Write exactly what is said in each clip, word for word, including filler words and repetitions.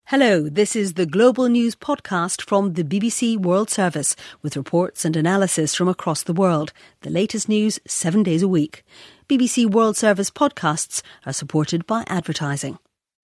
Hello, this is the Global News Podcast from the B B C World Service, with reports and analysis from across the world. The latest news seven days a week. B B C World Service podcasts are supported by advertising.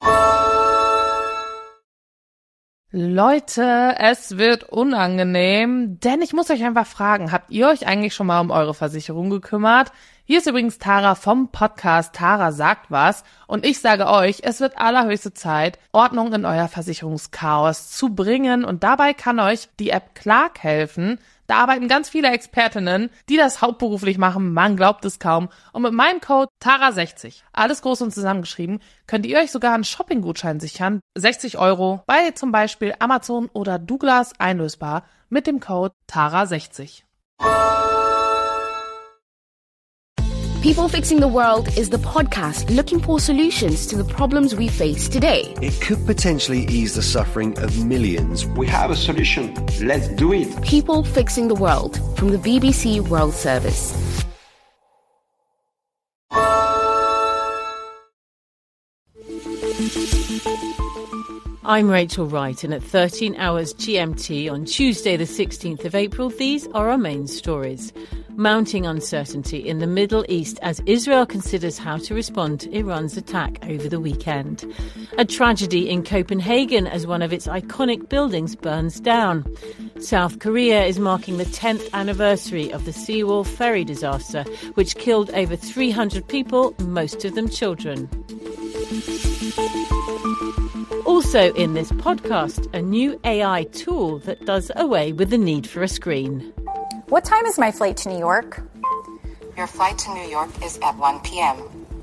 Leute, es wird unangenehm, denn ich muss euch einfach fragen, habt ihr euch eigentlich schon mal um eure Versicherung gekümmert? Hier ist übrigens Tara vom Podcast Tara sagt was und ich sage euch, es wird allerhöchste Zeit, Ordnung in euer Versicherungschaos zu bringen und dabei kann euch die App Clark helfen. Da arbeiten ganz viele Expertinnen, die das hauptberuflich machen, man glaubt es kaum. Und mit meinem Code Tara sechzig, alles groß und zusammengeschrieben, könnt ihr euch sogar einen Shopping-Gutschein sichern. sechzig Euro bei zum Beispiel Amazon oder Douglas einlösbar mit dem Code Tara sechzig. People Fixing the World is the podcast looking for solutions to the problems we face today. It could potentially ease the suffering of millions. We have a solution. Let's do it. People Fixing the World from the B B C World Service. I'm Rachel Wright, and at thirteen hours G M T on Tuesday the sixteenth of April, these are our main stories. Mounting uncertainty in the Middle East as Israel considers how to respond to Iran's attack over the weekend. A tragedy in Copenhagen as one of its iconic buildings burns down. South Korea is marking the tenth anniversary of the Sewol ferry disaster, which killed over three hundred people, most of them children. Also in this podcast, a new A I tool that does away with the need for a screen. What time is my flight to New York? Your flight to New York is at one p.m.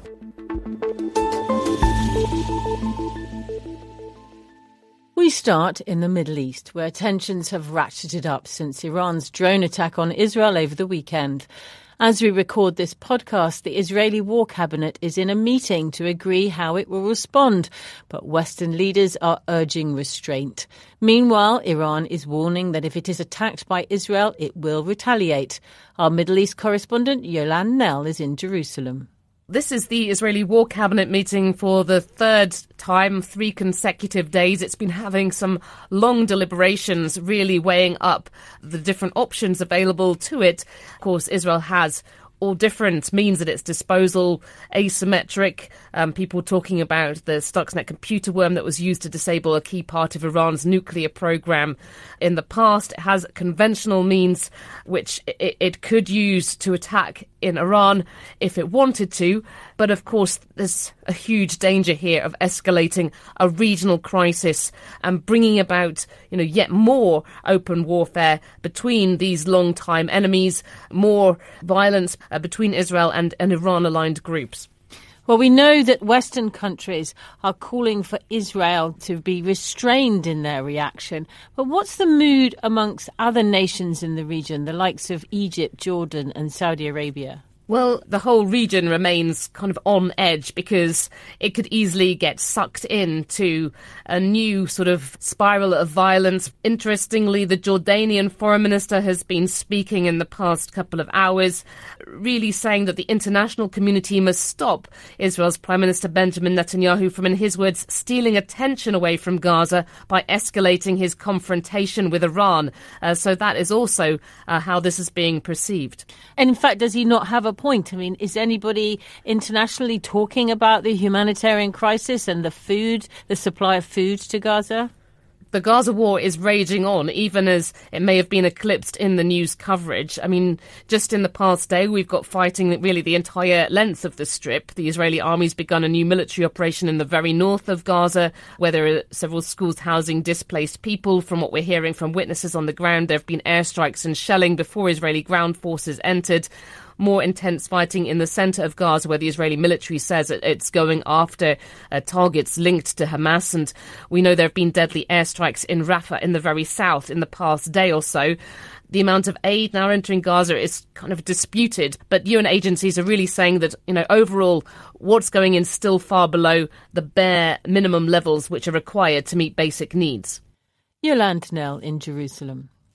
We start in the Middle East, where tensions have ratcheted up since Iran's drone attack on Israel over the weekend. As we record this podcast, the Israeli War Cabinet is in a meeting to agree how it will respond, but Western leaders are urging restraint. Meanwhile, Iran is warning that if it is attacked by Israel, it will retaliate. Our Middle East correspondent, Yolande Knell, is in Jerusalem. This is the Israeli War Cabinet meeting for the third time, three consecutive days. It's been having some long deliberations, really weighing up the different options available to it. Of course, Israel has all different means at its disposal, asymmetric, um, people talking about the Stuxnet computer worm that was used to disable a key part of Iran's nuclear program in the past. It has conventional means which it, it could use to attack in Iran if it wanted to. But of course, there's a huge danger here of escalating a regional crisis and bringing about, you know, yet more open warfare between these long-time enemies, more violence uh, between Israel and, and Iran-aligned groups. Well, we know that Western countries are calling for Israel to be restrained in their reaction. But what's the mood amongst other nations in the region, the likes of Egypt, Jordan and Saudi Arabia? Well, the whole region remains kind of on edge because it could easily get sucked into a new sort of spiral of violence. Interestingly, the Jordanian foreign minister has been speaking in the past couple of hours, really saying that the international community must stop Israel's Prime Minister Benjamin Netanyahu from, in his words, stealing attention away from Gaza by escalating his confrontation with Iran. Uh, so that is also uh, how this is being perceived. And in fact, does he not have a point? I mean, is anybody internationally talking about the humanitarian crisis and the food, the supply of food to Gaza? The Gaza war is raging on, even as it may have been eclipsed in the news coverage. I mean, just in the past day, we've got fighting really the entire length of the Strip. The Israeli army's begun a new military operation in the very north of Gaza, where there are several schools housing displaced people. From what we're hearing from witnesses on the ground, there have been airstrikes and shelling before Israeli ground forces entered. More intense fighting in the centre of Gaza, where the Israeli military says it's going after uh, targets linked to Hamas. And we know there have been deadly airstrikes in Rafah in the very south in the past day or so. The amount of aid now entering Gaza is kind of disputed, but U N agencies are really saying that, you know, overall, what's going in still far below the bare minimum levels which are required to meet basic needs. Yolande Knell in Jerusalem.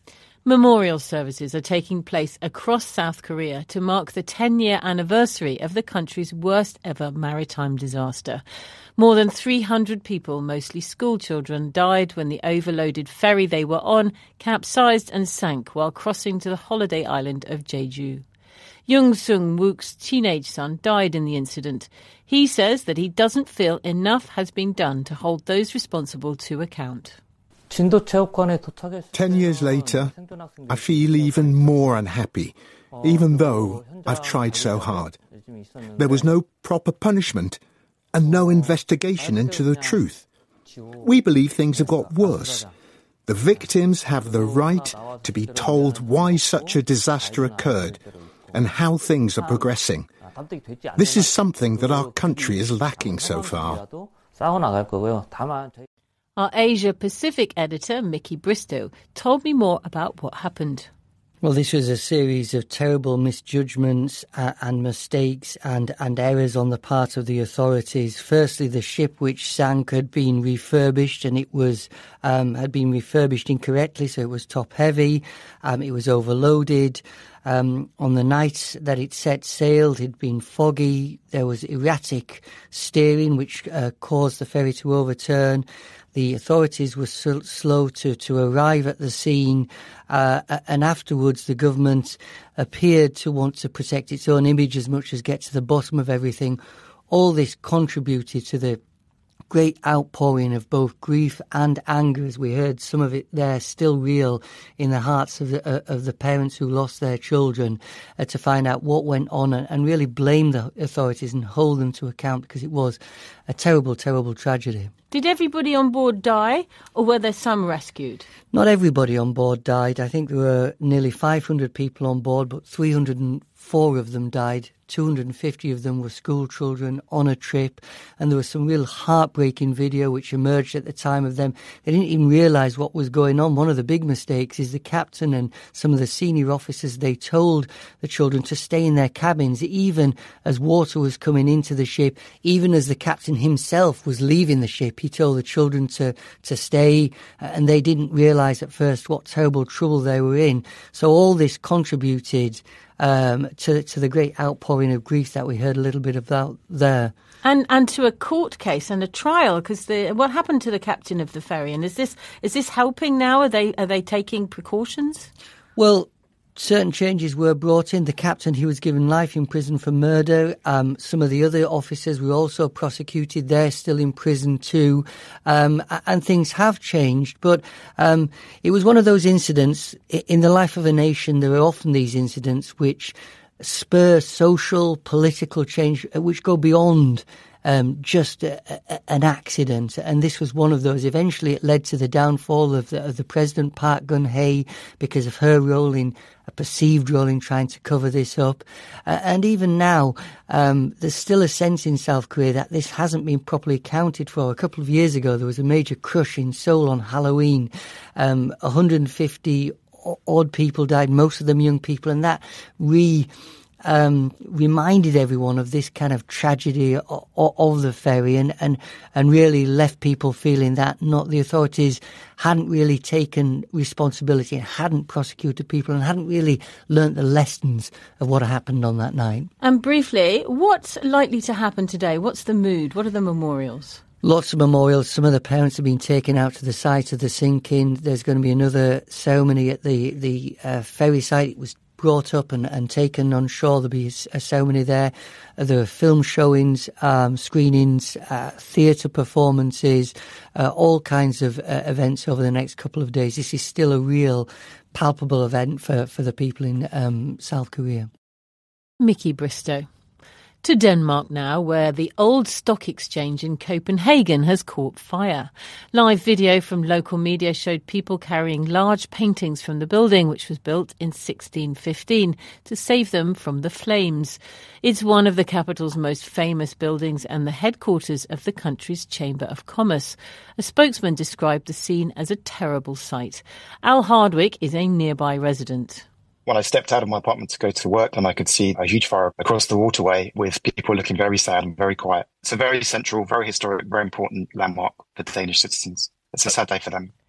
Memorial services are taking place across South Korea to mark the ten-year anniversary of the country's worst ever maritime disaster. More than three hundred people, mostly school children, died when the overloaded ferry they were on capsized and sank while crossing to the holiday island of Jeju. Jung Sung-wook's teenage son died in the incident. He says that he doesn't feel enough has been done to hold those responsible to account. Ten years later, I feel even more unhappy, even though I've tried so hard. There was no proper punishment and no investigation into the truth. We believe things have got worse. The victims have the right to be told why such a disaster occurred and how things are progressing. This is something that our country is lacking so far. Our Asia-Pacific editor, Mickey Bristow, told me more about what happened. Well, this was a series of terrible misjudgments uh, and mistakes and, and errors on the part of the authorities. Firstly, the ship which sank had been refurbished, and it was um, had been refurbished incorrectly, so it was top-heavy. Um, it was overloaded. Um, on the night that it set sail, it had been foggy. There was erratic steering, which uh, caused the ferry to overturn. The authorities were so slow to, to arrive at the scene, uh, and afterwards the government appeared to want to protect its own image as much as get to the bottom of everything. All this contributed to the great outpouring of both grief and anger, as we heard some of it there still real in the hearts of the, uh, of the parents who lost their children, uh, to find out what went on and, and really blame the authorities and hold them to account, because it was a terrible, terrible tragedy. Did everybody on board die, or were there some rescued? Not everybody on board died. I think there were nearly five hundred people on board, but three hundred four of them died. two hundred fifty of them were school children on a trip, and there was some real heartbreaking video which emerged at the time of them. They didn't even realise what was going on. One of the big mistakes is the captain and some of the senior officers, they told the children to stay in their cabins even as water was coming into the ship, even as the captain himself was leaving the ship. He told the children to, to stay, and they didn't realise at first what terrible trouble they were in. So all this contributed Um, to, to the great outpouring of grief that we heard a little bit about there. And and to a court case and a trial, because the what happened to the captain of the ferry? And is this is this helping now? Are they are they taking precautions? Well, certain changes were brought in. The captain, he was given life in prison for murder. Um, some of the other officers were also prosecuted. They're still in prison too. Um, and things have changed. But um, it was one of those incidents. In the life of a nation, there are often these incidents which spur social, political change, which go beyond Um, just a, a, an accident, and this was one of those. Eventually it led to the downfall of the, of the President Park Geun-hye because of her role in, a perceived role in trying to cover this up. Uh, and even now, um, there's still a sense in South Korea that this hasn't been properly accounted for. A couple of years ago, there was a major crush in Seoul on Halloween. Um, one hundred fifty odd people died, most of them young people, and that re... Um, reminded everyone of this kind of tragedy of, of the ferry, and, and, and really left people feeling that not the authorities hadn't really taken responsibility and hadn't prosecuted people and hadn't really learnt the lessons of what happened on that night. And briefly, what's likely to happen today? What's the mood? What are the memorials? Lots of memorials. Some of the parents have been taken out to the site of the sinking. There's going to be another ceremony at the, the uh, ferry site. It was brought up and, and taken on shore. There'll be a ceremony there. There are film showings, um, screenings, uh, theatre performances, uh, all kinds of uh, events over the next couple of days. This is still a real palpable event for, for the people in um, South Korea. Mickey Bristow. To Denmark now, where the old stock exchange in Copenhagen has caught fire. Live video from local media showed people carrying large paintings from the building, which was built in sixteen fifteen, to save them from the flames. It's one of the capital's most famous buildings and the headquarters of the country's Chamber of Commerce. A spokesman described the scene as a terrible sight. Al Hardwick is a nearby resident. When I stepped out of my apartment to go to work, and I could see a huge fire across the waterway with people looking very sad and very quiet. It's a very central, very historic, very important landmark for Danish citizens. It's a sad day for them.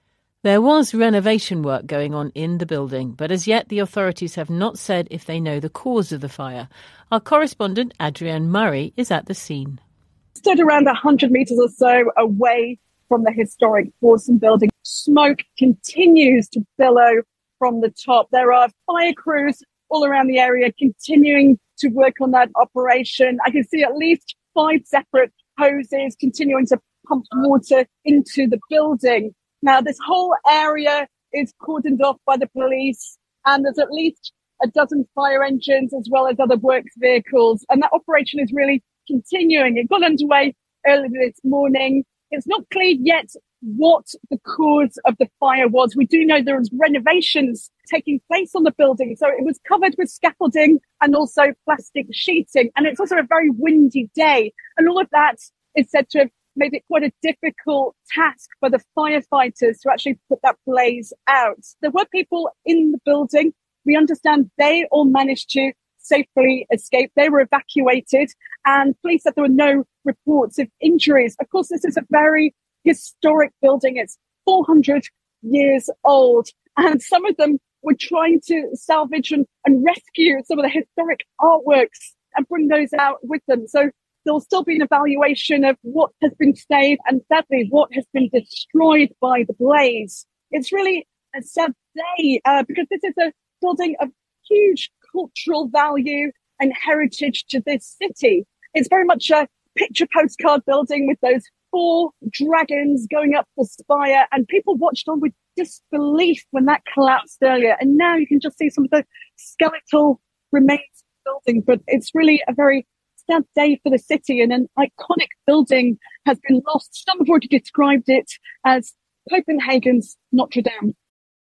There was renovation work going on in the building, but as yet the authorities have not said if they know the cause of the fire. Our correspondent, Adrienne Murray, is at the scene. Stood around one hundred metres or so away from the historic Forsen building. Smoke continues to billow from the top. There are fire crews all around the area continuing to work on that operation. I can see at least five separate hoses continuing to pump water into the building. Now, this whole area is cordoned off by the police, and there's at least a dozen fire engines as well as other works vehicles. And that operation is really continuing. It got underway early this morning. It's not clear yet what the cause of the fire was. We do know there was renovations taking place on the building. So it was covered with scaffolding and also plastic sheeting. And it's also a very windy day. And all of that is said to have made it quite a difficult task for the firefighters to actually put that blaze out. There were people in the building. We understand they all managed to safely escape. They were evacuated, and police said there were no reports of injuries. Of course, this is a very historic building. It's four hundred years old, and some of them were trying to salvage and, and rescue some of the historic artworks and bring those out with them. So there'll still be an evaluation of what has been saved and sadly what has been destroyed by the blaze. It's really a sad day uh, because this is a building of huge cultural value and heritage to this city. It's very much a picture postcard building with those four dragons going up the spire, and people watched on with disbelief when that collapsed earlier. And now you can just see some of the skeletal remains of the building. But it's really a very sad day for the city, and an iconic building has been lost. Some have already described it as Copenhagen's Notre Dame.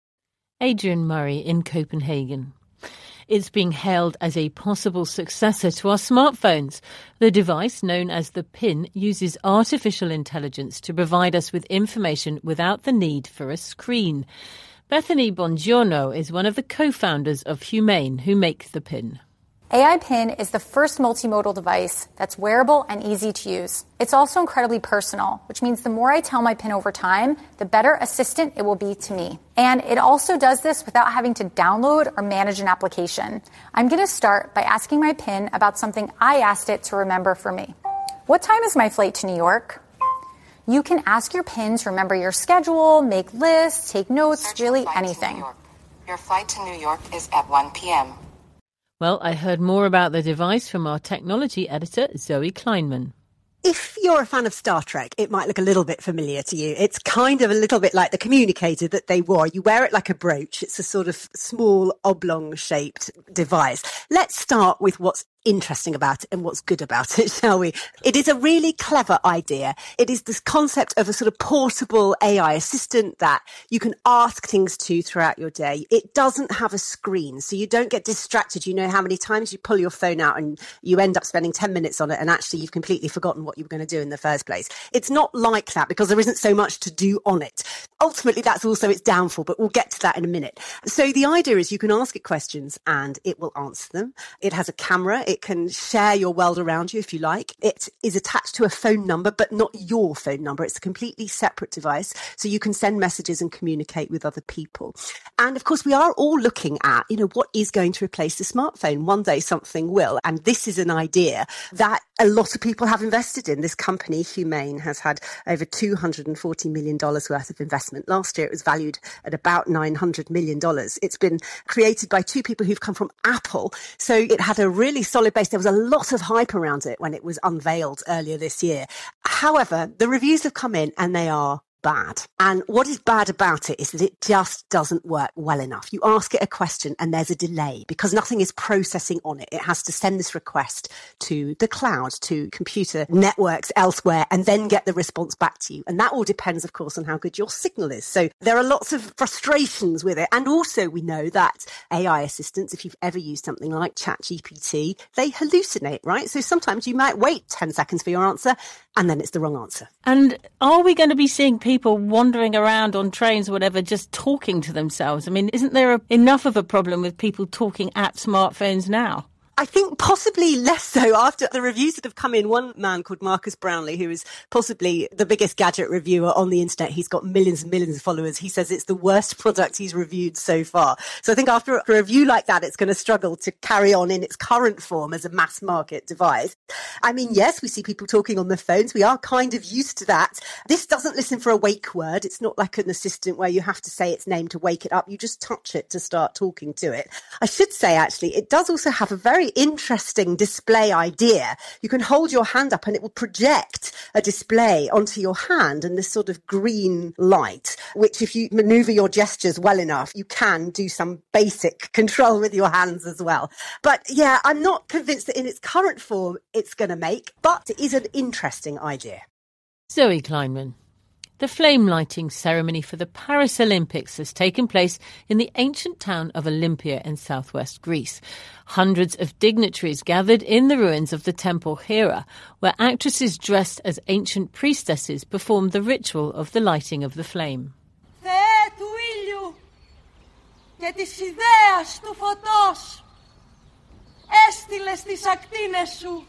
Adrienne Murray in Copenhagen. It's being hailed as a possible successor to our smartphones. The device, known as the PIN, uses artificial intelligence to provide us with information without the need for a screen. Bethany Bongiorno is one of the co-founders of Humane, who make the PIN. A I PIN is the first multimodal device that's wearable and easy to use. It's also incredibly personal, which means the more I tell my PIN over time, the better assistant it will be to me. And it also does this without having to download or manage an application. I'm going to start by asking my PIN about something I asked it to remember for me. What time is my flight to New York? You can ask your PIN to remember your schedule, make lists, take notes, Search really your anything. Your flight to New York is at one p.m. Well, I heard more about the device from our technology editor, Zoe Kleinman. If you're a fan of Star Trek, it might look a little bit familiar to you. It's kind of a little bit like the communicator that they wore. You wear it like a brooch. It's a sort of small oblong-shaped device. Let's start with what's interesting about it and what's good about it, shall we? It is a really clever idea. It is this concept of a sort of portable A I assistant that you can ask things to throughout your day. It doesn't have a screen, so you don't get distracted. You know how many times you pull your phone out and you end up spending ten minutes on it and actually you've completely forgotten what you were going to do in the first place. It's not like that because there isn't so much to do on it. Ultimately, that's also its downfall, but we'll get to that in a minute. So the idea is you can ask it questions and it will answer them. It has a camera. It can share your world around you if you like. It is attached to a phone number, but not your phone number. It's a completely separate device, so you can send messages and communicate with other people. And of course, we are all looking at, you know, what is going to replace the smartphone? One day something will. And this is an idea that a lot of people have invested in. This company, Humane, has had over two hundred forty million dollars worth of investment. Last year, it was valued at about nine hundred million dollars. It's been created by two people who've come from Apple. So it had a really solid base. There was a lot of hype around it when it was unveiled earlier this year. However, the reviews have come in and they are bad. And what is bad about it is that it just doesn't work well enough. You ask it a question and there's a delay because nothing is processing on it. It has to send this request to the cloud, to computer networks elsewhere, and then get the response back to you. And that all depends, of course, on how good your signal is. So there are lots of frustrations with it. And also we know that A I assistants, if you've ever used something like ChatGPT, they hallucinate, right? So sometimes you might wait ten seconds for your answer and then it's the wrong answer. And are we going to be seeing people wandering around on trains or whatever, just talking to themselves? I mean, isn't there a, enough of a problem with people talking at smartphones now? I think possibly less so after the reviews that have come in. One man called Marcus Brownlee, who is possibly the biggest gadget reviewer on the internet, he's got millions and millions of followers. He says it's the worst product he's reviewed so far. So I think after a review like that, it's going to struggle to carry on in its current form as a mass market device. I mean, yes, we see people talking on their phones. We are kind of used to that. This doesn't listen for a wake word. It's not like an assistant where you have to say its name to wake it up. You just touch it to start talking to it. I should say, actually, it does also have a very interesting display idea. You can hold your hand up and it will project a display onto your hand and this sort of green light, which if you maneuver your gestures well enough, you can do some basic control with your hands as well. But yeah, I'm not convinced that in its current form it's going to make, but it is an interesting idea. Zoe Kleinman. The flame lighting ceremony for the Paris Olympics has taken place in the ancient town of Olympia in southwest Greece. Hundreds of dignitaries gathered in the ruins of the temple Hera, where actresses dressed as ancient priestesses performed the ritual of the lighting of the flame. Θεέ του ήλιου και της ιδέας του φωτός, έστειλες τις ακτίνες σου.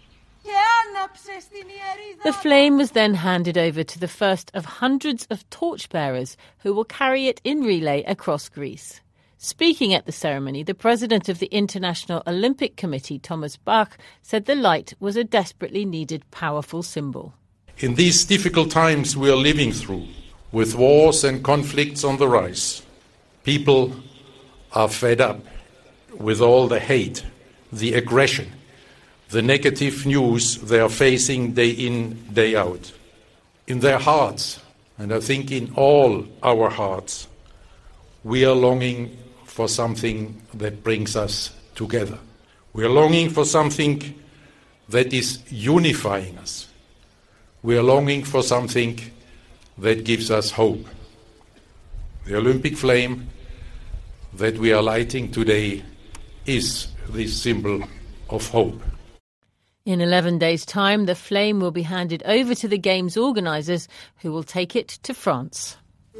The flame was then handed over to the first of hundreds of torchbearers who will carry it in relay across Greece. Speaking at the ceremony, the president of the International Olympic Committee, Thomas Bach, said the light was a desperately needed powerful symbol. In these difficult times we are living through, with wars and conflicts on the rise, people are fed up with all the hate, the aggression, the negative news they are facing day in, day out. In their hearts, and I think in all our hearts, we are longing for something that brings us together. We are longing for something that is unifying us. We are longing for something that gives us hope. The Olympic flame that we are lighting today is this symbol of hope. In eleven days' time, the flame will be handed over to the Games organisers, who will take it to France.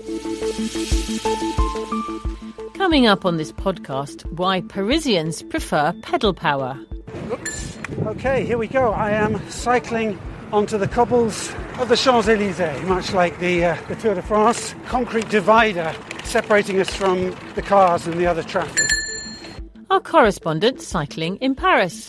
Coming up on this podcast, why Parisians prefer pedal power. Oops. OK, here we go. I am cycling onto the cobbles of the Champs-Élysées, much like the, uh, the Tour de France. Concrete divider separating us from the cars and the other traffic. Our correspondent cycling in Paris.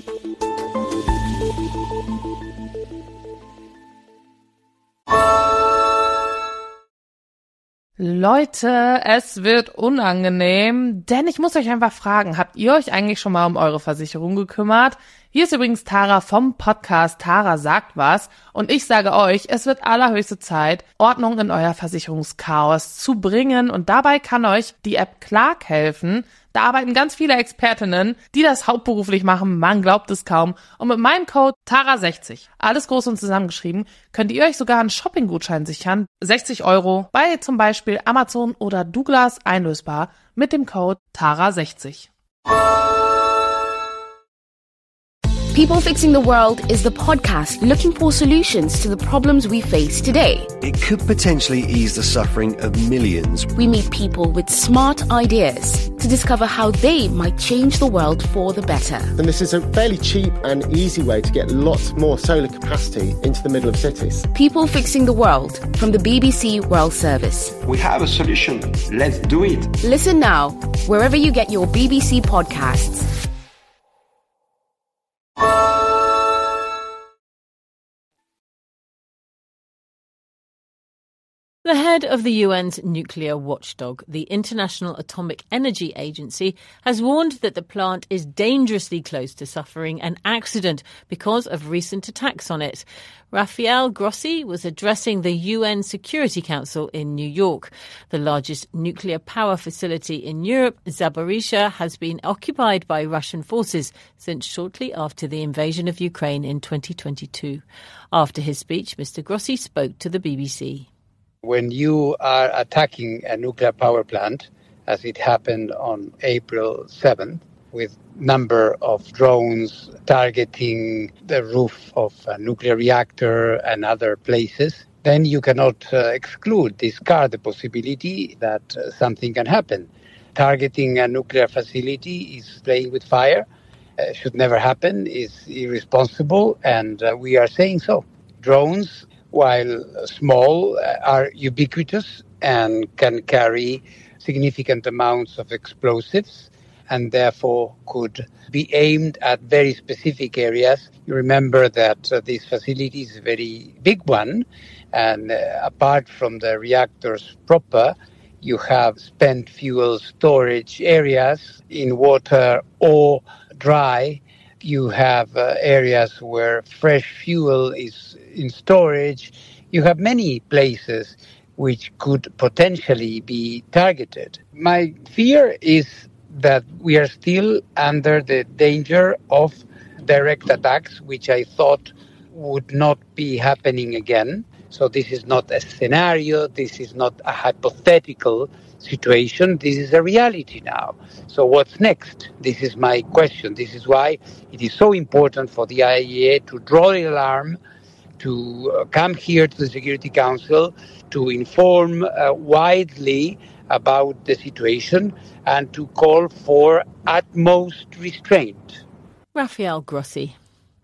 Leute, es wird unangenehm, denn ich muss euch einfach fragen, habt ihr euch eigentlich schon mal um eure Versicherung gekümmert? Hier ist übrigens Tara vom Podcast Tara sagt was und ich sage euch, es wird allerhöchste Zeit, Ordnung in euer Versicherungschaos zu bringen und dabei kann euch die App Clark helfen. Da arbeiten ganz viele Expertinnen, die das hauptberuflich machen, man glaubt es kaum. Und mit meinem Code Tara sechzig, alles groß und zusammengeschrieben, könnt ihr euch sogar einen Shopping-Gutschein sichern, sechzig Euro, bei zum Beispiel Amazon oder Douglas einlösbar mit dem Code Tara sechzig. People Fixing the World is the podcast looking for solutions to the problems we face today. It could potentially ease the suffering of millions. We meet people with smart ideas to discover how they might change the world for the better. And this is a fairly cheap and easy way to get lots more solar capacity into the middle of cities. People Fixing the World from the B B C World Service. We have a solution. Let's do it. Listen now, wherever you get your B B C podcasts. The head of the U N's nuclear watchdog, the International Atomic Energy Agency, has warned that the plant is dangerously close to suffering an accident because of recent attacks on it. Rafael Grossi was addressing the U N Security Council in New York. The largest nuclear power facility in Europe, Zaporizhzhia, has been occupied by Russian forces since shortly after the invasion of Ukraine in twenty twenty-two. After his speech, Mister Grossi spoke to the B B C. When you are attacking a nuclear power plant, as it happened on April seventh, with number of drones targeting the roof of a nuclear reactor and other places, then you cannot uh, exclude, discard the possibility that uh, something can happen. Targeting a nuclear facility is playing with fire, uh, should never happen, is irresponsible, and uh, we are saying so. Drones, while small, uh, are ubiquitous and can carry significant amounts of explosives and therefore could be aimed at very specific areas. You remember that uh, this facility is a very big one, and uh, apart from the reactors proper, you have spent fuel storage areas in water or dry. You have uh, areas where fresh fuel is in storage. You have many places which could potentially be targeted. My fear is that we are still under the danger of direct attacks, which I thought would not be happening again. So this is not a scenario, this is not a hypothetical situation, this is a reality now. So what's next? This is my question. This is why it is so important for the I A E A to draw the alarm, to uh, come here to the Security Council, to inform uh, widely about the situation and to call for utmost restraint. Rafael Grossi.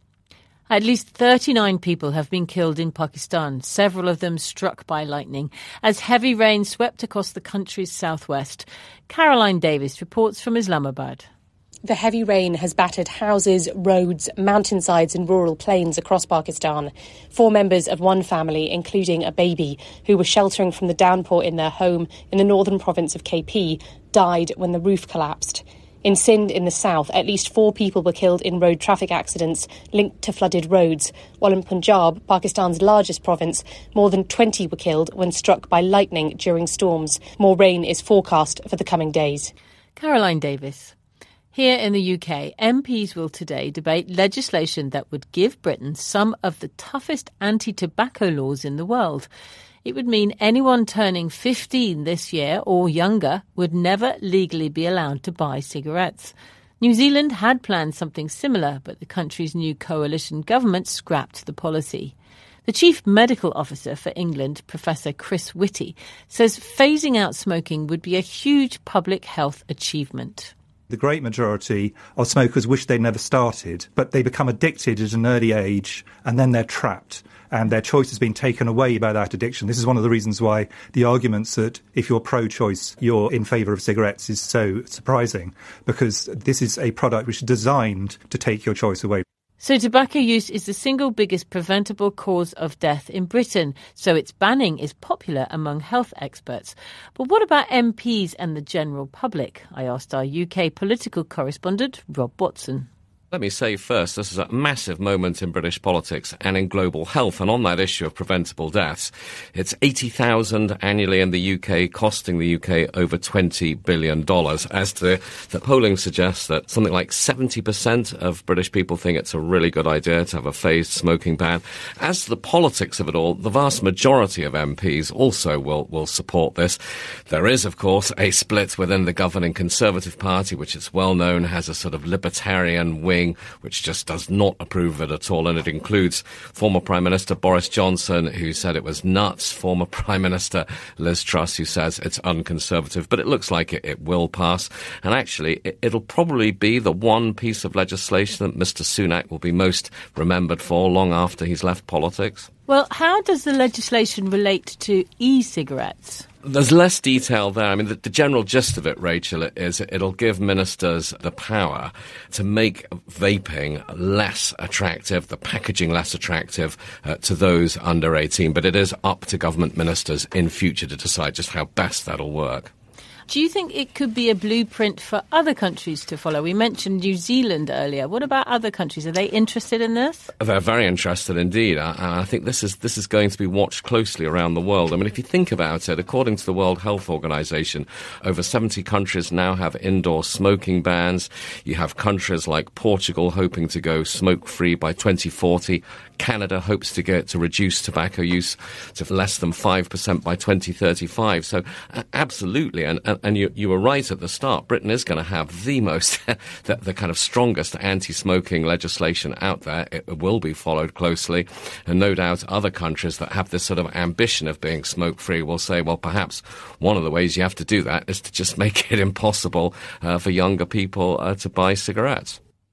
At least thirty-nine people have been killed in Pakistan, several of them struck by lightning, as heavy rain swept across the country's southwest. Caroline Davis reports from Islamabad. The heavy rain has battered houses, roads, mountainsides and rural plains across Pakistan. Four members of one family, including a baby, who were sheltering from the downpour in their home in the northern province of K P, died when the roof collapsed. In Sindh in the south, at least four people were killed in road traffic accidents linked to flooded roads, while in Punjab, Pakistan's largest province, more than twenty were killed when struck by lightning during storms. More rain is forecast for the coming days. Caroline Davis. Here in the U K, M Ps will today debate legislation that would give Britain some of the toughest anti-tobacco laws in the world. It would mean anyone turning fifteen this year or younger would never legally be allowed to buy cigarettes. New Zealand had planned something similar, but the country's new coalition government scrapped the policy. The Chief Medical Officer for England, Professor Chris Whitty, says phasing out smoking would be a huge public health achievement. The great majority of smokers wish they never started, but they become addicted at an early age and then they're trapped and their choice has been taken away by that addiction. This is one of the reasons why the arguments that if you're pro-choice, you're in favour of cigarettes is so surprising, because this is a product which is designed to take your choice away. So tobacco use is the single biggest preventable cause of death in Britain, so its banning is popular among health experts. But what about M Ps and the general public? I asked our U K political correspondent, Rob Watson. Let me say first, this is a massive moment in British politics and in global health. And on that issue of preventable deaths, it's eighty thousand annually in the U K, costing the U K over twenty billion dollars. As the, the polling suggests that something like seventy percent of British people think it's a really good idea to have a phased smoking ban. As to the politics of it all, the vast majority of M Ps also will, will support this. There is, of course, a split within the governing Conservative Party, which is well known, has a sort of libertarian wing which just does not approve of it at all, and it includes former Prime Minister Boris Johnson, who said it was nuts, former Prime Minister Liz Truss, who says it's unconservative, but it looks like it, it will pass, and actually it, it'll probably be the one piece of legislation that Mister Sunak will be most remembered for long after he's left politics. Well, how does the legislation relate to e-cigarettes? There's less detail there. I mean, the, the general gist of it, Rachel, is it'll give ministers the power to make vaping less attractive, the packaging less attractive uh, to those under eighteen. But it is up to government ministers in future to decide just how best that'll work. Do you think it could be a blueprint for other countries to follow? We mentioned New Zealand earlier. What about other countries? Are they interested in this? They're very interested indeed. And I think this is this is going to be watched closely around the world. I mean, if you think about it, according to the World Health Organization, over seventy countries now have indoor smoking bans. You have countries like Portugal hoping to go smoke-free by twenty forty. Canada hopes to get to reduce tobacco use to less than five percent by twenty thirty-five. So uh, absolutely, and, and, and you, you were right at the start, Britain is going to have the most, the, the kind of strongest anti-smoking legislation out there. It will be followed closely, and no doubt other countries that have this sort of ambition of being smoke-free will say, well, perhaps one of the ways you have to do that is to just make it impossible uh, for younger people uh, to buy cigarettes.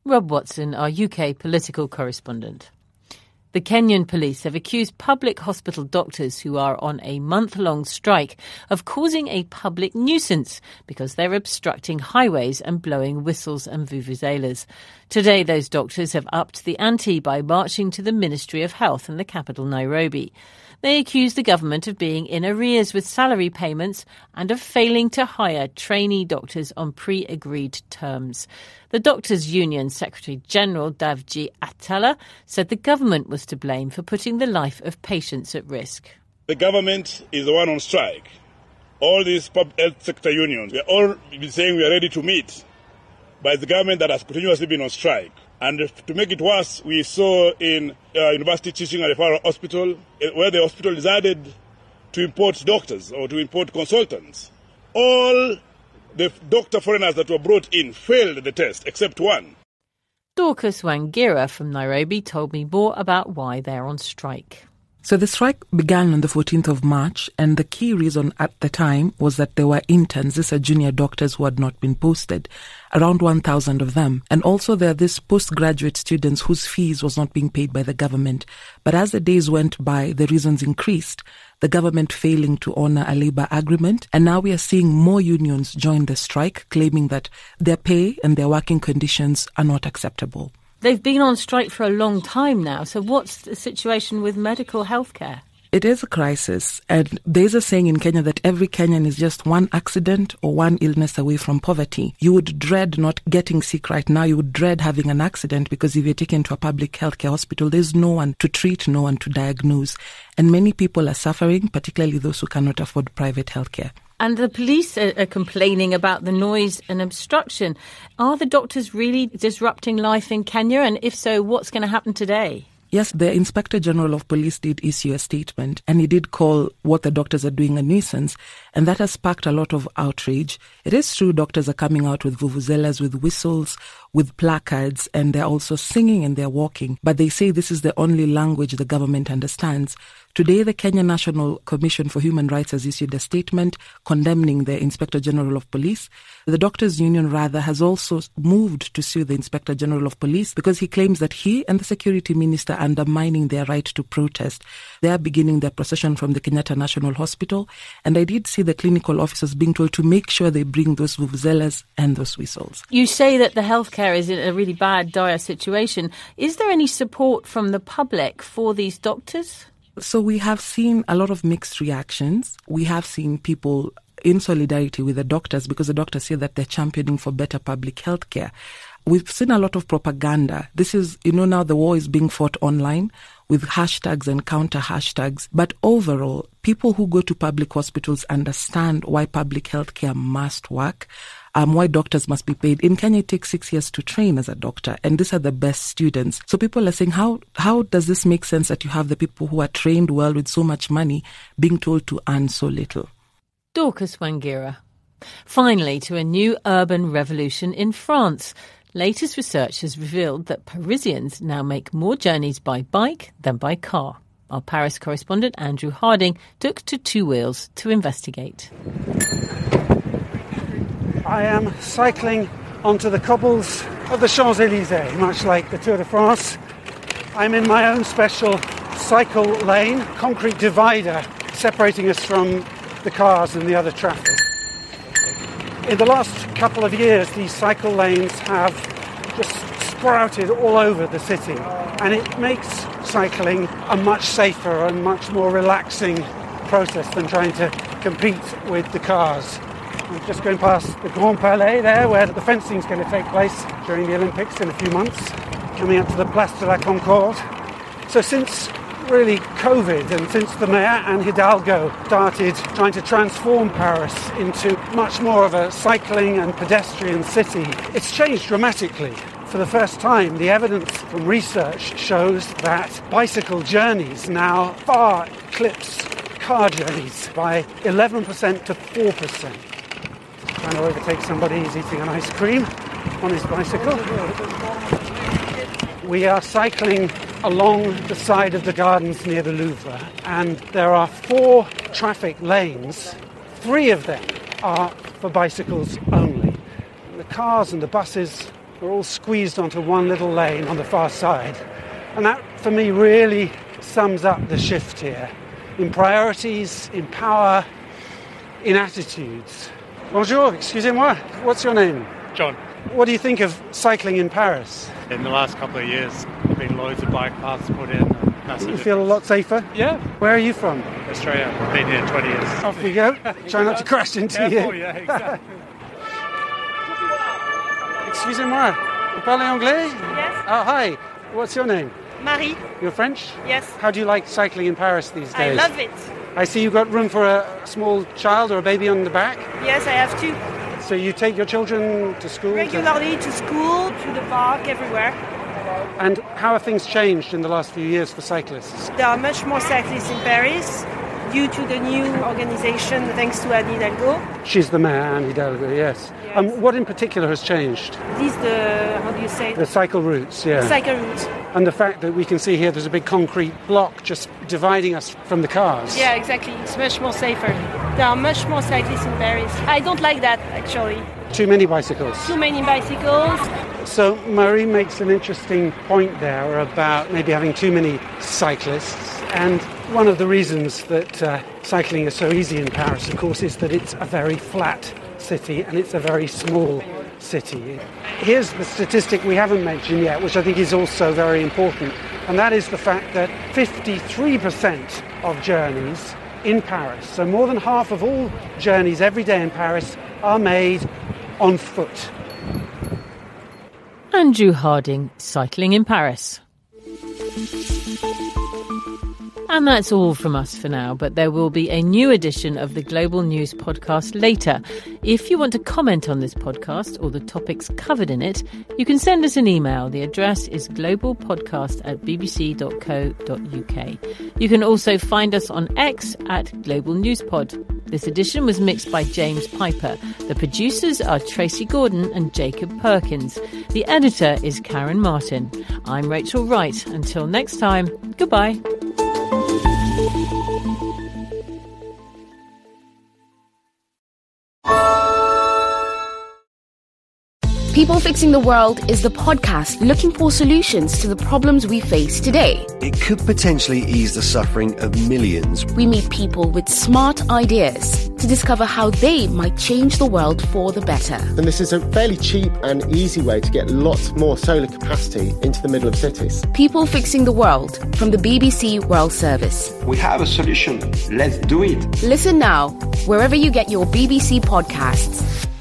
Rob Watson, our U K political correspondent. The Kenyan police have accused public hospital doctors who are on a month-long strike of causing a public nuisance because they're obstructing highways and blowing whistles and vuvuzelas. Today, those doctors have upped the ante by marching to the Ministry of Health in the capital, Nairobi. They accuse the government of being in arrears with salary payments and of failing to hire trainee doctors on pre-agreed terms. The Doctors' Union Secretary-General Davji Atala said the government was to blame for putting the life of patients at risk. The government is the one on strike. All these public health sector unions, we are all saying we are ready to meet, but it's the government that has continuously been on strike. And to make it worse, we saw in uh, University Teaching and Referral Hospital, where the hospital decided to import doctors or to import consultants. All the doctor foreigners that were brought in failed the test, except one. Dorcas Wangira from Nairobi told me more about why they're on strike. So the strike began on the fourteenth of March, and the key reason at the time was that there were interns, these are junior doctors who had not been posted, around one thousand of them. And also there are these postgraduate students whose fees was not being paid by the government. But as the days went by, the reasons increased, the government failing to honour a labour agreement. And now we are seeing more unions join the strike, claiming that their pay and their working conditions are not acceptable. They've been on strike for a long time now, so what's the situation with medical health care? It is a crisis, and there's a saying in Kenya that every Kenyan is just one accident or one illness away from poverty. You would dread not getting sick right now. You would dread having an accident because if you're taken to a public healthcare hospital, there's no one to treat, no one to diagnose. And many people are suffering, particularly those who cannot afford private healthcare. And the police are, are complaining about the noise and obstruction. Are the doctors really disrupting life in Kenya? And if so, what's going to happen today? Yes, the Inspector General of Police did issue a statement, and he did call what the doctors are doing a nuisance, and that has sparked a lot of outrage. It is true doctors are coming out with vuvuzelas, with whistles, with placards, and they're also singing and they're walking. But they say this is the only language the government understands. Today, the Kenya National Commission for Human Rights has issued a statement condemning the Inspector General of Police. The Doctors' Union, rather, has also moved to sue the Inspector General of Police because he claims that he and the Security Minister are undermining their right to protest. They are beginning their procession from the Kenyatta National Hospital, and I did see the clinical officers being told to make sure they bring those vuvuzelas and those whistles. You say that the healthcare is in a really bad, dire situation. Is there any support from the public for these doctors? So we have seen a lot of mixed reactions. We have seen people in solidarity with the doctors because the doctors say that they're championing for better public health care. We've seen a lot of propaganda. This is, you know, now the war is being fought online with hashtags and counter hashtags. But overall, people who go to public hospitals understand why public health care must work. Um, why doctors must be paid. In Kenya, it takes six years to train as a doctor, and these are the best students. So people are saying, how how does this make sense that you have the people who are trained well with so much money being told to earn so little? Dorcas Wangira. Finally, to a new urban revolution in France. Latest research has revealed that Parisians now make more journeys by bike than by car. Our Paris correspondent Andrew Harding took to Two Wheels to investigate. I am cycling onto the cobbles of the Champs-Élysées, much like the Tour de France. I'm in my own special cycle lane, concrete divider separating us from the cars and the other traffic. In the last couple of years, these cycle lanes have just sprouted all over the city, and it makes cycling a much safer and much more relaxing process than trying to compete with the cars. I'm just going past the Grand Palais there, where the fencing is going to take place during the Olympics in a few months, coming up to the Place de la Concorde. So since really COVID and since the Mayor Anne Hidalgo started trying to transform Paris into much more of a cycling and pedestrian city, it's changed dramatically. For the first time, the evidence from research shows that bicycle journeys now far eclipse car journeys by eleven percent to four percent. Trying to overtake somebody who's eating an ice cream on his bicycle. We are cycling along the side of the gardens near the Louvre, and there are four traffic lanes. Three of them are for bicycles only. The cars and the buses are all squeezed onto one little lane on the far side. And that, for me, really sums up the shift here. In priorities, in power, in attitudes. Bonjour, excusez-moi. What's your name? John. What do you think of cycling in Paris? In the last couple of years, there have been loads of bike paths put in. You feel a lot safer? Yeah. Where are you from? Australia. I've been here twenty years. Off we go. Try not to crash into Careful, you. Yeah, exactly. Excusez-moi. Vous parlez anglais? Yes. Oh, hi. What's your name? Marie. You're French? Yes. How do you like cycling in Paris these I days? love it. I see you've got room for a small child or a baby on the back. Yes, I have two. So you take your children to school? Regularly to school, to the park, everywhere. And how have things changed in the last few years for cyclists? There are much more cyclists in Paris due to the new organization thanks to Anne Hidalgo. She's the mayor, Anne Hidalgo, yes. Yes. Um, what in particular has changed? These the, how do you say? The cycle routes, yeah. Cycle routes. And the fact that we can see here there's a big concrete block just dividing us from the cars. Yeah, exactly. It's much more safer. There are much more cyclists in Paris. I don't like that, actually. Too many bicycles. Too many bicycles. So Marie makes an interesting point there about maybe having too many cyclists. And one of the reasons that uh, cycling is so easy in Paris, of course, is that it's a very flat city and it's a very small city. Here's the statistic we haven't mentioned yet, which I think is also very important, and that is the fact that fifty-three percent of journeys in Paris, so more than half of all journeys every day in Paris, are made on foot. Andrew Harding, cycling in Paris. And that's all from us for now, but there will be a new edition of the Global News podcast later. If you want to comment on this podcast or the topics covered in it, you can send us an email. The address is globalpodcast at bbc.co.uk. You can also find us on X at Global News Pod. This edition was mixed by James Piper. The producers are Tracy Gordon and Jacob Perkins. The editor is Karen Martin. I'm Rachel Wright. Until next time, goodbye. People Fixing the World is the podcast looking for solutions to the problems we face today. It could potentially ease the suffering of millions. We meet people with smart ideas to discover how they might change the world for the better. And this is a fairly cheap and easy way to get lots more solar capacity into the middle of cities. People Fixing the World from the B B C World Service. We have a solution. Let's do it. Listen now, wherever you get your B B C podcasts.